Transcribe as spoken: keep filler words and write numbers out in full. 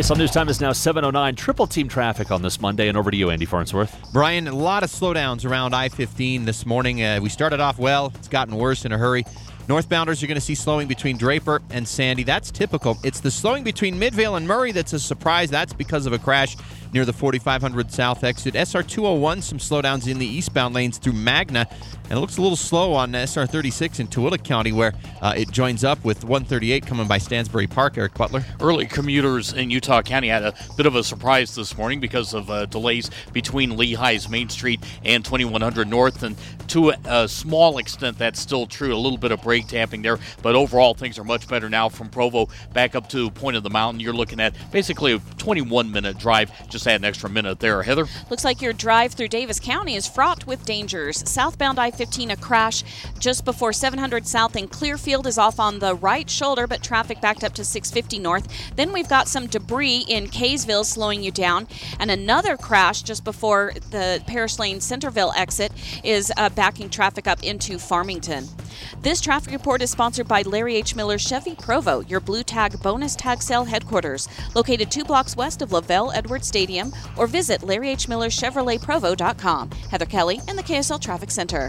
K S L News time is now seven oh nine. Triple team traffic on this Monday, and over to you, Andy Farnsworth. Brian, a lot of slowdowns around I fifteen this morning. Uh, we started off well. It's gotten worse in a hurry. Northbounders, you're going to see slowing between Draper and Sandy. That's typical. It's the slowing between Midvale and Murray that's a surprise. That's because of a crash near the forty-five hundred South exit. S R two oh one, some slowdowns in the eastbound lanes through Magna. And it looks a little slow on S R thirty-six in Tooele County, where uh, it joins up with one thirty-eight coming by Stansbury Park. Eric Butler. Early commuters in Utah County had a bit of a surprise this morning because of uh, delays between Lehigh's Main Street and twenty-one hundred North. And to a, a small extent, that's still true. A little bit of brake tapping there. But overall, things are much better now from Provo back up to Point of the Mountain. You're looking at basically a twenty-one minute drive. Just add an extra minute there. Heather? Looks like your drive through Davis County is fraught with dangers. Southbound I fifteen, a crash just before seven hundred South in Clearfield is off on the right shoulder, but traffic backed up to six fifty North. Then we've got some debris in Kaysville slowing you down, and another crash just before the Parish Lane Centerville exit is uh, backing traffic up into Farmington. This traffic report is sponsored by Larry H. Miller Chevy Provo, your Blue Tag bonus tag sale headquarters, located two blocks west of Lavelle Edwards Stadium, or visit larry h miller chevrolet provo dot com. Heather Kelly in the K S L Traffic Center.